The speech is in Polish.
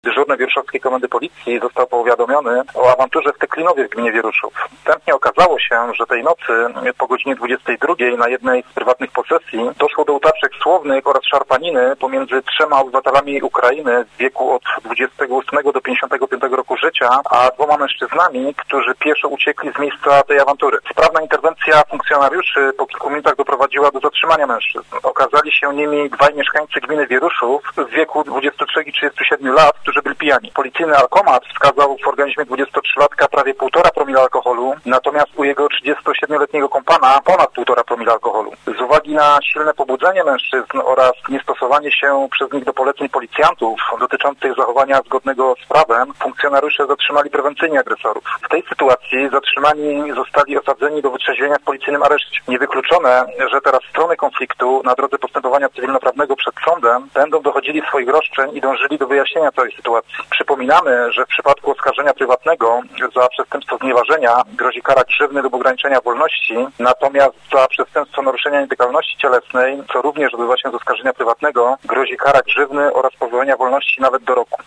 Dyżurny Wieruszowskiej Komendy Policji został powiadomiony o awanturze w Teklinowie w gminie Wieruszów. Wstępnie okazało się, że tej nocy po godzinie 22 na jednej z prywatnych posesji doszło do utarczek słownych oraz szarpaniny pomiędzy 3 obywatelami Ukrainy w wieku od 28 do 55 roku życia, a 2 mężczyznami, którzy pieszo uciekli z miejsca tej awantury. Sprawna interwencja funkcjonariuszy po kilku minutach doprowadziła do zatrzymania mężczyzn. Okazali się nimi 2 mieszkańcy gminy Wieruszów w wieku 23 i 37 lat, którzy byli pijani. Policyjny alkomat wskazał w organizmie 23-latka prawie 1,5 promila alkoholu, natomiast u jego 37-letniego kompana ponad 1,5 promila alkoholu. Z uwagi na silne pobudzenie mężczyzn oraz niestosowanie się przez nich do poleceń policjantów dotyczących zachowania zgodnego z prawem, funkcjonariusze zatrzymali prewencyjnie agresorów. W tej sytuacji zatrzymani zostali osadzeni do wytrzeźwienia w policyjnym areszcie. Niewykluczone, że teraz strony konfliktu na drodze postępowania cywilnoprawnego przed sądem będą dochodzili swoich roszczeń i dążyli do wyjaśnienia całej sytuacji. Przypominamy, że w przypadku oskarżenia prywatnego za przestępstwo znieważenia grozi kara grzywny lub ograniczenia wolności, natomiast za przestępstwo naruszenia nietykalności cielesnej, co również odbywa się z oskarżenia prywatnego, grozi kara grzywny oraz pozbawienia wolności nawet do roku.